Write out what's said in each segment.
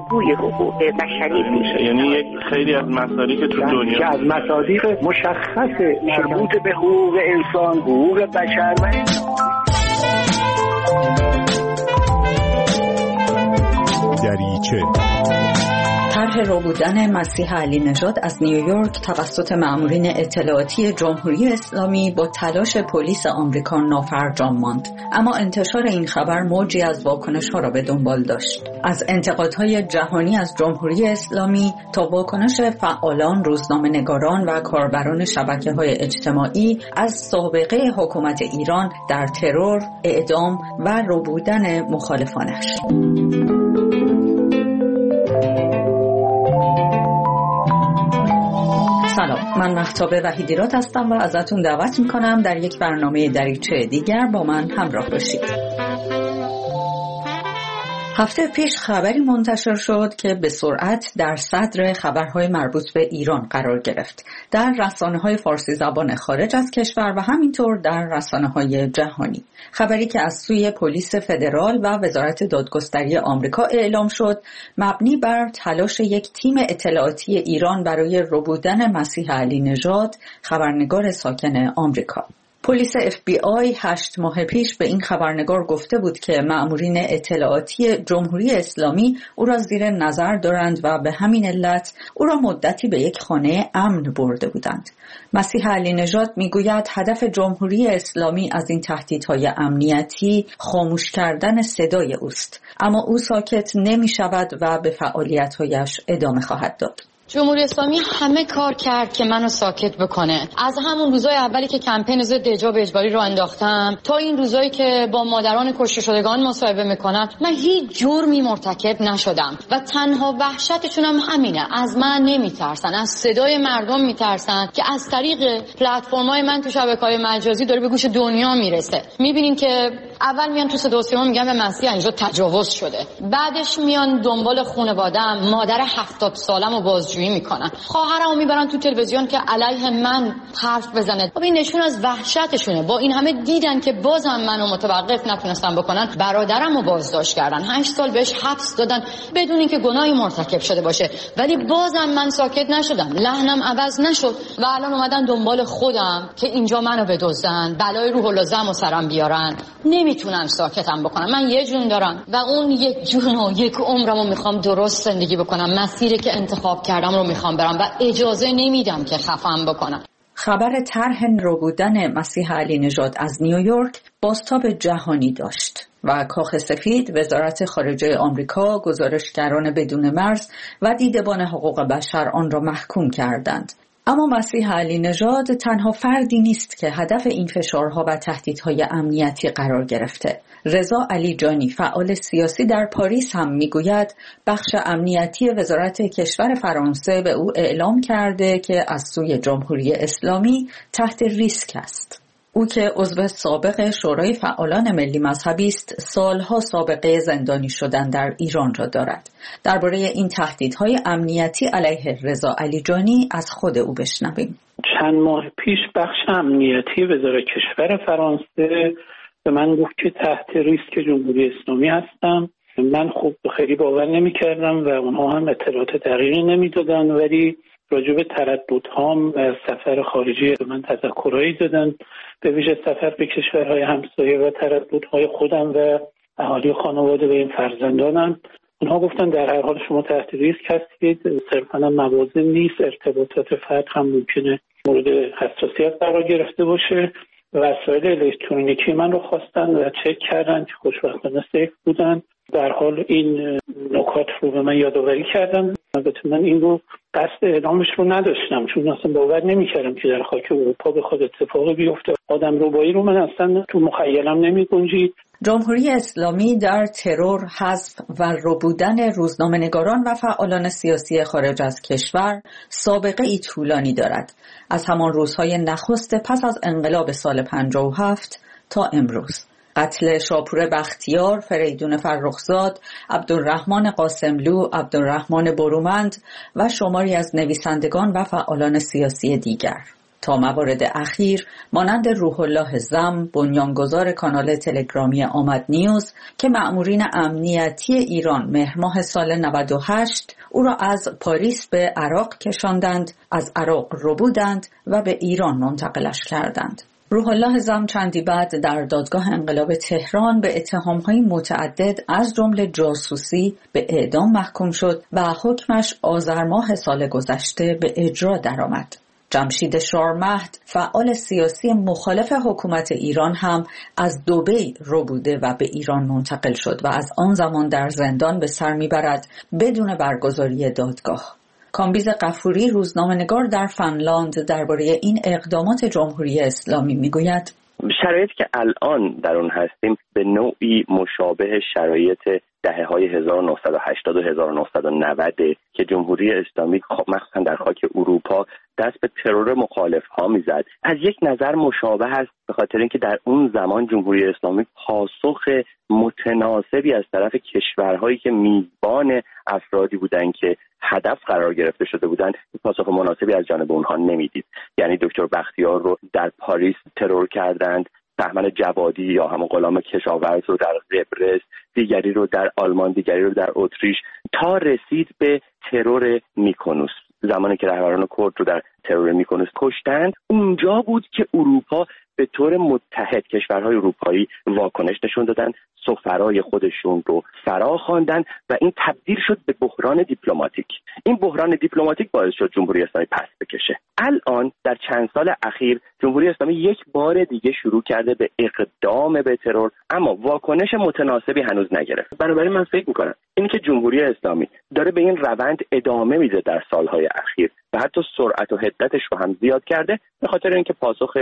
الگوی حقوق بشری بود. یعنی یک خیلی از مصادیق تو دنیا که از مصادیق مشخص مربوط به حقوق انسان، حقوق بشر و دریچه. طرح ربودن مسیح علی نژاد از نیویورک توسط مأمورین اطلاعاتی جمهوری اسلامی با تلاش پلیس آمریکا نافرجام ماند، اما انتشار این خبر موجی از واکنش‌ها را به دنبال داشت. از انتقادهای جهانی از جمهوری اسلامی تا واکنش فعالان، روزنامه‌نگاران و کاربران شبکه‌های اجتماعی از سابقه حکومت ایران در ترور، اعدام و ربودن مخالفانش. سلام، من مهتاب وحیدیراد هستم و ازتون دعوت میکنم در یک برنامه دریچه دیگر با من همراه باشید. هفته پیش خبری منتشر شد که به سرعت در صدر خبرهای مربوط به ایران قرار گرفت در رسانه‌های فارسی زبان خارج از کشور و همینطور در رسانه‌های جهانی. خبری که از سوی پلیس فدرال و وزارت دادگستری آمریکا اعلام شد، مبنی بر تلاش یک تیم اطلاعاتی ایران برای ربودن مسیح علی نژاد، خبرنگار ساکن آمریکا. پلیس FBI 8 ماه پیش به این خبرنگار گفته بود که مأمورین اطلاعاتی جمهوری اسلامی او را زیر نظر دارند و به همین علت او را مدتی به یک خانه امن برده بودند. مسیح علی نژاد میگوید هدف جمهوری اسلامی از این تهدیدهای امنیتی خاموش کردن صدای اوست، اما او ساکت نمی شود و به فعالیت‌هایش ادامه خواهد داد. جمهوری اسلامی همه کار کرد که منو ساکت بکنه. از همون روزای اولی که کمپین ضد حجاب اجباری رو انداختم تا این روزایی که با مادران کشته شدگان مصاحبه میکنم، من هیچ جرمی مرتکب نشدم و تنها وحشتشون هم همینه، از من نمیترسن، از صدای مردم میترسن که از طریق پلتفرم‌های من تو شبکه‌های مجازی داره به گوش دنیا میرسه. میبینین که اول میان تو صدا و سیما میگن به مسیح اینجا تجاوز شده، بعدش میان دنبال خانواده‌ام، مادر 70 سالمو بازجویی میکنن، خواهرمو میبرن تو تلویزیون که علیه من حرف بزنه. این نشون از وحشتشونه. با این همه دیدن که بازم منو متوقف نتونستن بکنن، برادرمو بازداشت کردن، 8 سال بهش حبس دادن بدون اینکه گناهی مرتکب شده باشه، ولی بازم من ساکت نشدم، لحنم عوض نشد و الان اومدن دنبال خودم که اینجا منو بدزدن، بلای روح اللازم و سرم بیارن. نمیتونم ساکتم بکنم. من یه جون دارم و اون یک جون و یک عمرمو میخوام درست زندگی بکنم، مسیری که انتخاب کردم رو میخوام برم و اجازه نمیدم که خفم بکنم. خبر طرح ربودن مسیح علی نژاد از نیویورک بازتاب جهانی داشت و کاخ سفید، وزارت خارجه آمریکا، گزارشگران بدون مرز و دیدبان حقوق بشر آن را محکوم کردند. اما مسیح علی نژاد تنها فردی نیست که هدف این فشارها و تهدیدهای امنیتی قرار گرفته. رضا علیجانی، فعال سیاسی در پاریس، هم میگوید بخش امنیتی وزارت کشور فرانسه به او اعلام کرده که از سوی جمهوری اسلامی تحت ریسک است. او که عضو سابق شورای فعالان ملی مذهبی است، سالها سابقه زندانی شدن در ایران را دارد. درباره این تهدیدهای امنیتی علیه رضا علیجانی از خود او بشنویم. چند ماه پیش بخش امنیتی وزارت کشور فرانسه به من گفت که تحت ریسک جمهوری اسلامی هستم. من خب خیلی باور نمی‌کردم و اونها هم اطلاعات دقیقی نمی‌دادن، ولی راجع به ترددهام و سفر خارجی به من تذکرایی دادن، به ویژه سفر به کشورهای همسایه و ترددهای خودم و اهالی خانواده و این فرزندانم. اونها گفتن در هر حال شما تحت ریسک هستید، صرفاً موازه نیست، ارتباطات فرد هم ممکنه مورد حساسیت قرار گرفته باشه. وسایل الکترونیکی من رو خواستن و چک کردن که خوشبختانه سیف بودن. در حال این نکات رو به من یادآوری کردن. البته من این رو قصد اعلامش رو نداشتم، چون اصلا باور نمی‌کردم که در خاک اروپا بخواد اتفاقی بیفته. آدم ربایی رو من اصلا تو مخیلم نمی‌گنجید. جمهوری اسلامی در ترور، حذف و ربودن روزنامه‌نگاران و فعالان سیاسی خارج از کشور سابقه ای طولانی دارد، از همان روزهای نخست پس از انقلاب سال 57 تا امروز. قتل شاپور بختیار، فریدون فرخزاد، عبدالرحمن قاسملو، عبدالرحمن برومند و شماری از نویسندگان و فعالان سیاسی دیگر. تا موارد اخیر مانند روح الله زم، بنیانگذار کانال تلگرامی آمد نیوز که مأمورین امنیتی ایران مهر ماه سال 98 او را از پاریس به عراق کشاندند، از عراق ربودند و به ایران منتقلش کردند. روح الله زم چندی بعد در دادگاه انقلاب تهران به اتهام‌های متعدد از جمله جاسوسی به اعدام محکوم شد و حکمش آذر ماه سال گذشته به اجرا درآمد. جمشید شارمهد، فعال سیاسی مخالف حکومت ایران هم از دبی ربوده و به ایران منتقل شد و از آن زمان در زندان به سر میبرد بدون برگزاری دادگاه. کامبیز غفوری، روزنامه‌نگار در فنلاند، درباره این اقدامات جمهوری اسلامی میگوید: شرایطی که الان در اون هستیم به نوعی مشابه شرایط دهه‌های 1980 و 1990 که جمهوری اسلامی مخصوصا در خاک اروپا دست به ترور مخالف‌ها میزد. از یک نظر مشابه است، به خاطر اینکه در اون زمان جمهوری اسلامی پاسخ متناسبی از طرف کشورهایی که میزبان افرادی بودند که هدف قرار گرفته شده بودند، پاسخ مناسبی از جانب اونها نمیدید. یعنی دکتر بختیار رو در پاریس ترور کردند، بهمن جوادی یا همون غلام کشاورز رو در قبرس، دیگری رو در آلمان، دیگری رو در اتریش، تا رسید به ترور میکونوس. زمانی که رهبران کرد رو در ترور میکونوس کشتند، اونجا بود که اروپا به طور متحد، کشورهای اروپایی واکنش نشون دادن، سفرای خودشون رو فرا خواندن و این تبدیل شد به بحران دیپلماتیک. این بحران دیپلماتیک باعث شد جمهوری اسلامی پس بکشه. الان در چند سال اخیر جمهوری اسلامی یک بار دیگه شروع کرده به اقدام به ترور، اما واکنش متناسبی هنوز نگرفت. بنابراین من فکر میکنم اینی که جمهوری اسلامی داره به این روند ادامه میده در سالهای اخیر و حتی سرعت و حدتش رو هم زیاد کرده، به خاطر اینکه پاسخ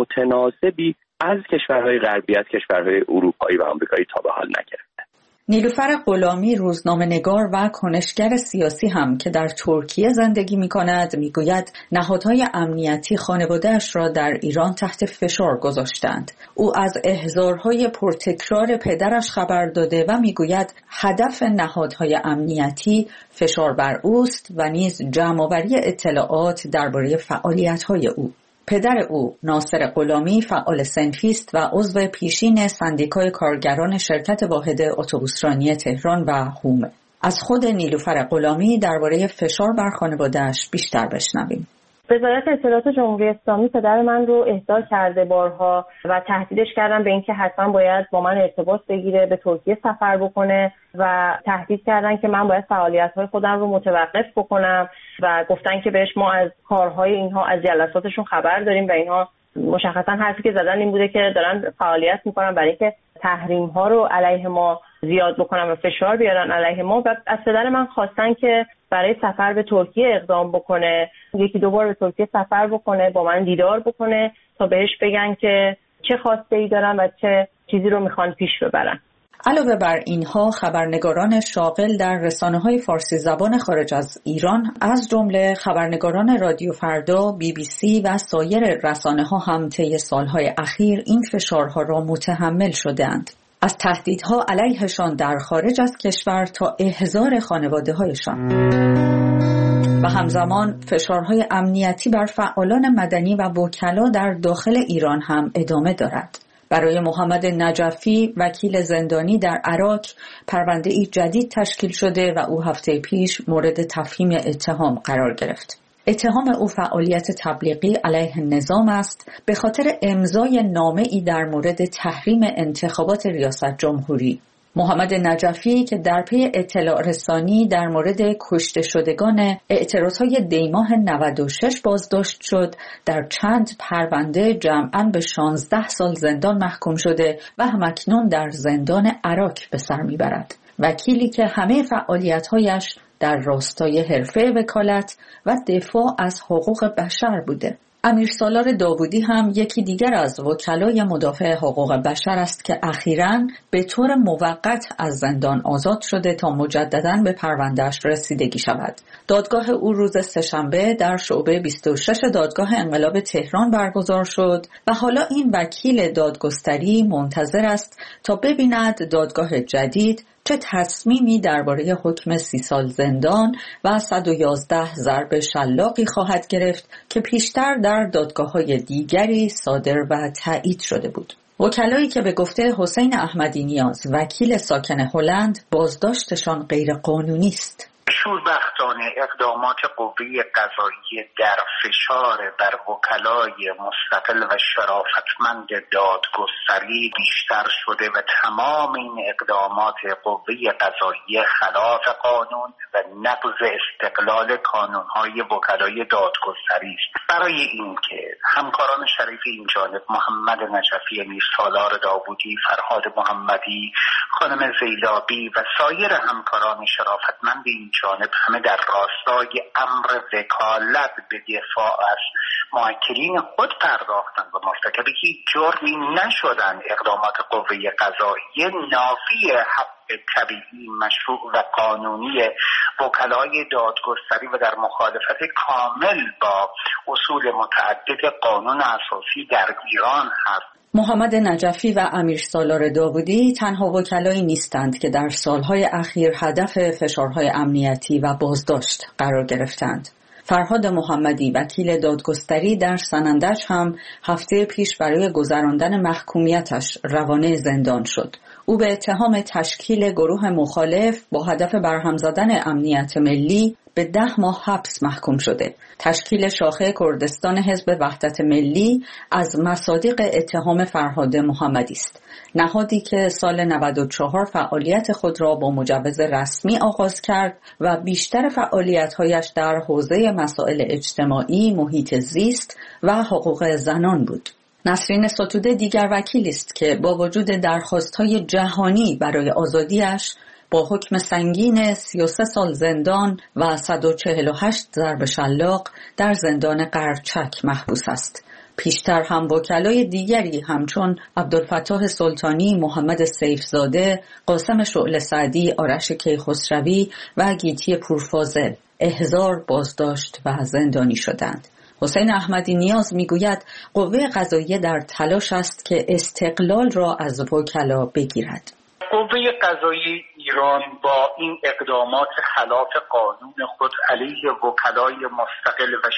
متناسبی از کشورهای غربی، از کشورهای اروپایی و آمریکایی تا به حال نگرفته. نیلوفر غلامی، روزنامه‌نگار و کنشگر سیاسی هم که در ترکیه زندگی می‌کند، میگوید نهادهای امنیتی خانواده‌اش را در ایران تحت فشار گذاشتند. او از احضارهای پرتکرار پدرش خبر داده و میگوید هدف نهادهای امنیتی فشار بر اوست و نیز جمع‌آوری اطلاعات درباره فعالیت‌های او. پدر او، ناصر غلامی، فعال صنفیست و عضو پیشین سندیکای کارگران شرکت واحد اتوبوسرانی تهران و هومه. از خود نیلوفر غلامی درباره فشار بر خانواده‌اش بیشتر بشنویم. وزارت اطلاعات جمهوری اسلامی پدر من رو احضار کرده بارها و تهدیدش کردن به اینکه حتما باید با من ارتباط بگیره، به ترکیه سفر بکنه و تهدید کردن که من باید فعالیت‌های خودم رو متوقف بکنم و گفتن که بهش ما از کارهای اینها، از جلساتشون خبر داریم و اینها مشخصا حرفی که زدن این بوده که دارن فعالیت میکنن برای که تحریم‌ها رو علیه ما زیاد بکنن و فشار بیارن علیه ما و از پدر من خواستن که برای سفر به ترکیه اقدام بکنه، یکی دو بار به ترکیه سفر بکنه، با من دیدار بکنه تا بهش بگن که چه خواسته‌ای دارن و چه چیزی رو میخوان پیش ببرن. علاوه بر اینها، خبرنگاران شاغل در رسانه‌های فارسی زبان خارج از ایران از جمله خبرنگاران رادیو فردا، BBC و سایر رسانه‌ها هم طی سالهای اخیر این فشارها را متحمل شده‌اند. از تهدیدها علیهشان در خارج از کشور تا احضار خانواده‌هایشان. و همزمان فشارهای امنیتی بر فعالان مدنی و وکلا در داخل ایران هم ادامه دارد. برای محمد نجفی، وکیل زندانی در عراق، پرونده‌ای جدید تشکیل شده و او هفته پیش مورد تفهیم اتهام قرار گرفت. اتهام او فعالیت تبلیغی علیه نظام است به خاطر امضای نامه‌ای در مورد تحریم انتخابات ریاست جمهوری. محمد نجفی که در پی اطلاع رسانی در مورد کشته شدگان اعتراضهای دیماه 96 بازداشت شد، در چند پرونده جمعاً به 16 سال زندان محکوم شده و همکنون در زندان عراق به سر میبرد. وکیلی که همه فعالیت‌هایش در راستای حرفه وکالت و دفاع از حقوق بشر بوده. امیرسالار داوودی هم یکی دیگر از وکلای مدافع حقوق بشر است که اخیراً به طور موقت از زندان آزاد شده تا مجدداً به پرونده‌اش رسیدگی شود. دادگاه او روز سه‌شنبه در شعبه 26 دادگاه انقلاب تهران برگزار شد و حالا این وکیل دادگستری منتظر است تا ببیند دادگاه جدید چه تصمیمی درباره حکم 30 سال زندان و 111 ضرب شلاقی خواهد گرفت که پیشتر در دادگاه‌های دیگری صادر و تایید شده بود. وکلایی که به گفته حسین احمدی نیاز، وکیل ساکن هلند، بازداشتشان غیر قانونی است. شوربختانه اقدامات قوه قضاییه در فشار بر وکلای مستقل و شرافتمند دادگستری بیشتر شده و تمام این اقدامات قوه قضاییه خلاف قانون و نقض استقلال کانونهای وکلای دادگستری است. برای اینکه همکاران شریف این جانب، محمد نجفی، امیرسالار داوودی، فرهاد محمدی، خانم زیلابی و سایر همکاران شرافتمند این جانب همه در راستای امر وکالت به دفاع از موکلین خود پرداختند و مرتکب هیچ جرمی نشدند، اقدامات قوه قضاییه نافی حق طبیعی، مشروع و قانونی وکلای دادگستری و در مخالفت کامل با اصول متعدد قانون اساسی در ایران هست. محمد نجفی و امیرسالار داوودی تنها وکلایی نیستند که در سالهای اخیر هدف فشارهای امنیتی و بازداشت قرار گرفتند. فرهاد محمدی، وکیل دادگستری، در سنندج هم هفته پیش برای گذراندن محکومیتش روانه زندان شد. او به اتهام تشکیل گروه مخالف با هدف برهم زدن امنیت ملی به 10 ماه حبس محکوم شده. تشکیل شاخه کردستان حزب وحدت ملی از مصادیق اتهام فرهاد محمدی است. نهادی که سال 94 فعالیت خود را با مجوز رسمی آغاز کرد و بیشتر فعالیت‌هایش در حوزه مسائل اجتماعی، محیط زیست و حقوق زنان بود. نسرین ستوده دیگر وکیلی است که با وجود درخواست‌های جهانی برای آزادیش با حکم سنگین 33 سال زندان و 148 ضرب شلاق در زندان قرچک محبوس است. پیشتر هم وکلای دیگری همچون عبدالفتاح سلطانی، محمد سیفزاده، قاسم شعله سعدی، آرش کیخسروی و گیتی پورفاضل احضار، بازداشت و زندانی شدند. حسین احمدی نیاز میگوید قوه قضاییه در تلاش است که استقلال را از وکلا بگیرد. قوه قضاییه ایران با این اقدامات خلاف قانون خود علیه وکلای مستقل و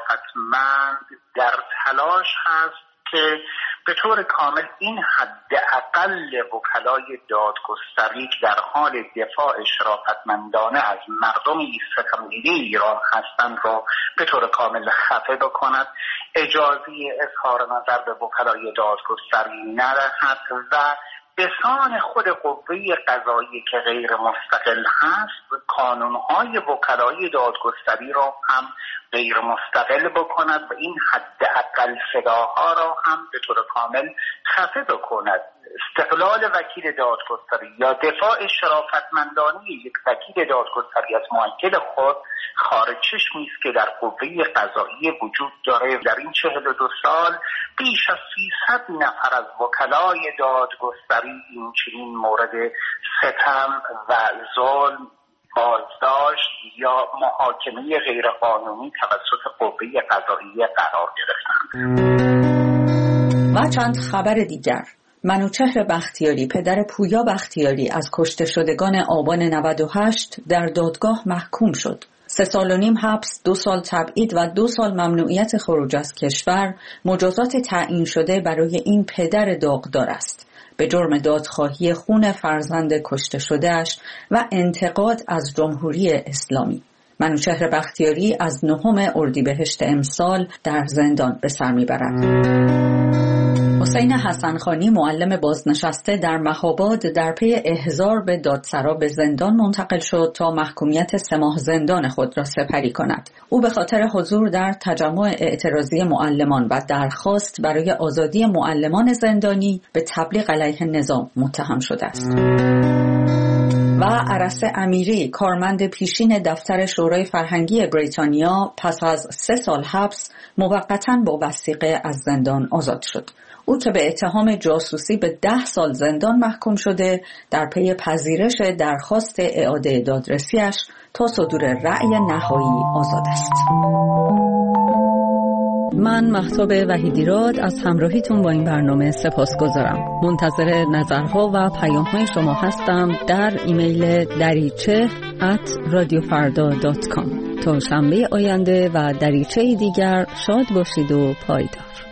شرافتمند در تلاش هست که به طور کامل این حداقل وکلای دادگستری در حال دفاع شرافتمندانه از مردم ستمدیده ایران هستند را به طور کامل خفه بکند، اجازه اظهار نظر به وکلای دادگستری ندهد و به سان خود قوه قضاییه که غیر مستقل هست کانونهای وکلای دادگستری را هم غیر مستقل بکند و این حداقل صداها را هم به طور کامل خفه بکند. استقلال وکیل دادگستری یا دفاع شرافتمندانه یک وکیل دادگستری از موکل خود خارج چشمی است که در قوه قضاییه وجود داره. در این 42 سال بیش از 300 نفر از وکلای دادگستری این چنین مورد ستم و ظلم، بازداشت یا محاکمه غیرقانونی توسط قوه قضاییه قرار گرفتند. و چند خبر دیگر. منوچهر بختیاری، پدر پویا بختیاری، از کشته شدگان آبان 98 در دادگاه محکوم شد. 3 سال و نیم حبس، 2 سال تبعید و 2 سال ممنوعیت خروج از کشور مجازات تعیین شده برای این پدر داغدار است به جرم دادخواهی خون فرزند کشته شده‌اش و انتقاد از جمهوری اسلامی. منوچهر بختیاری از 9 اردیبهشت امسال در زندان به سر میبرد. حسین حسنخانی، معلم بازنشسته در مهاباد، در پی احضار به دادسرا به زندان منتقل شد تا محکومیت 3 ماه زندان خود را سپری کند. او به خاطر حضور در تجمع اعتراضی معلمان و درخواست برای آزادی معلمان زندانی به تبلیغ علیه نظام متهم شده است. و عرس امیری، کارمند پیشین دفتر شورای فرهنگی بریتانیا، پس از 3 سال حبس موقتاً با وثیقه از زندان آزاد شد. او که به اتهام جاسوسی به 10 سال زندان محکوم شده، در پی پذیرش درخواست اعاده دادرسیش تا صدور رأی نهایی آزاد است. من مهتاب وحیدیراد از همراهیتون با این برنامه سپاسگزارم. منتظر نظرها و پیام‌های شما هستم در ایمیل dariche@radiofarda.com. تا شنبه آینده و دریچه دیگر شاد باشید و پایدار.